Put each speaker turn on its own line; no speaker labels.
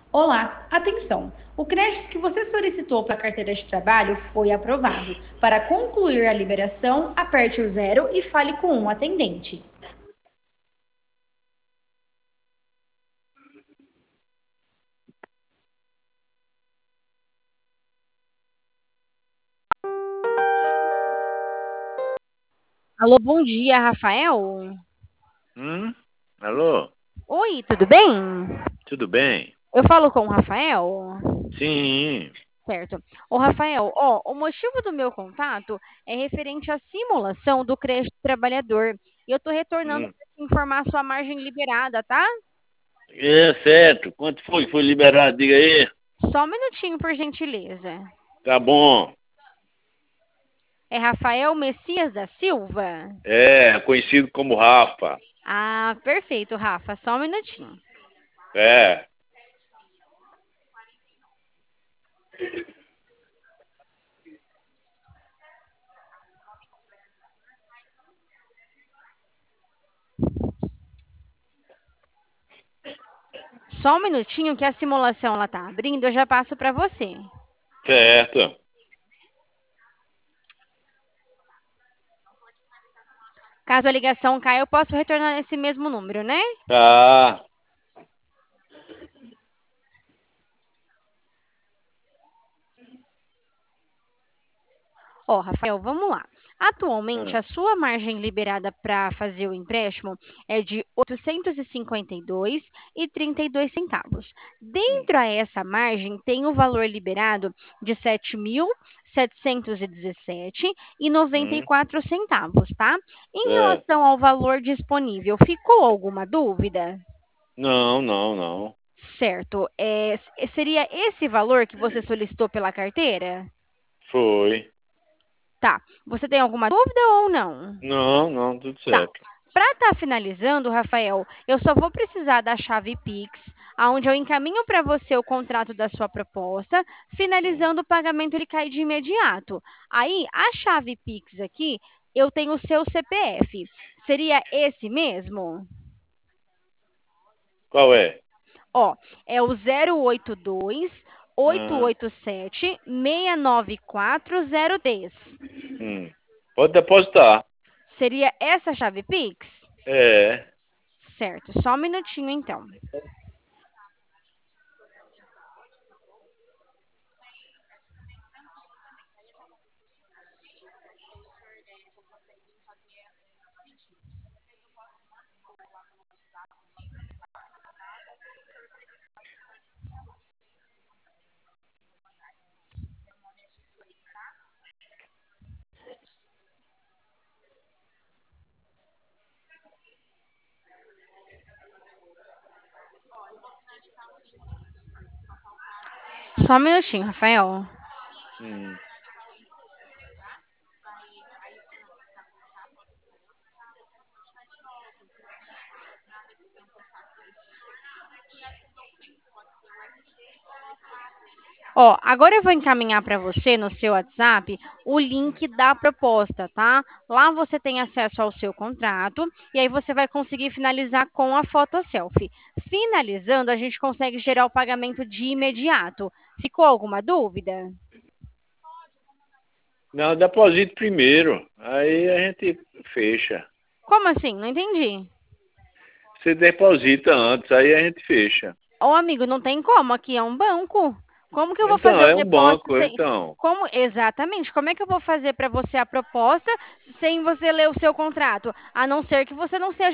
Olá, atenção! O crédito que você solicitou para a carteira de trabalho foi aprovado. Para concluir a liberação, aperte o zero e fale com um atendente. Alô, bom dia, Rafael.
Alô?
Oi, tudo bem?
Tudo bem?
Eu falo com o Rafael?
Sim.
Certo. Ô, Rafael, ó, o motivo do meu contato é referente à simulação do crédito trabalhador. E eu estou retornando
Hum.
para te informar sua margem liberada, tá?
É certo. Quanto foi que foi liberado? Diga aí.
Só um minutinho, por gentileza.
Tá bom.
É Rafael Messias da Silva?
É, conhecido como Rafa.
Ah, perfeito, Rafa. Só um minutinho.
É.
Só um minutinho que a simulação ela tá abrindo, eu já passo para você.
Certo.
Caso a ligação caia, eu posso retornar nesse mesmo número, né?
Tá.
Ó, Rafael, vamos lá. Atualmente,
Hum.
a sua margem liberada para fazer o empréstimo é de 852,32 centavos.
Hum.
Dentro a essa margem, tem o valor liberado de 7.717,94
Hum.
centavos, tá? Em
É.
relação ao valor disponível, ficou alguma dúvida?
Não, não, não.
Certo. Seria esse valor que você solicitou pela carteira?
Foi.
Tá. Você tem alguma dúvida ou não?
Não, não, tudo
Tá.
certo.
Para estar finalizando, Rafael, eu só vou precisar da chave Pix, aonde eu encaminho para você o contrato da sua proposta,
Hum.
finalizando o pagamento ele cai de imediato. Aí, a chave Pix aqui, eu tenho o seu CPF. Seria esse mesmo?
Qual é?
Ó, é o 082
Ah.
887 69403.
Hum. Pode depositar.
Seria essa chave Pix?
É.
Certo, só um minutinho então. Só um minutinho, Rafael.
Hum.
Ó, agora eu vou encaminhar para você no seu WhatsApp o link da proposta, tá? Lá você tem acesso ao seu contrato e aí você vai conseguir finalizar com a foto selfie. Finalizando, a gente consegue gerar o pagamento de imediato. Ficou alguma dúvida?
Não, deposite primeiro. Aí a gente fecha.
Como assim? Não entendi.
Você deposita antes, aí a gente fecha.
Ô, amigo, não tem como, aqui é um banco. Como que eu vou
Então,
fazer o
é um
depósito
banco,
sem.
então.
Como exatamente? Como é que eu vou fazer para você a proposta sem você ler o seu contrato? A não ser que você não seja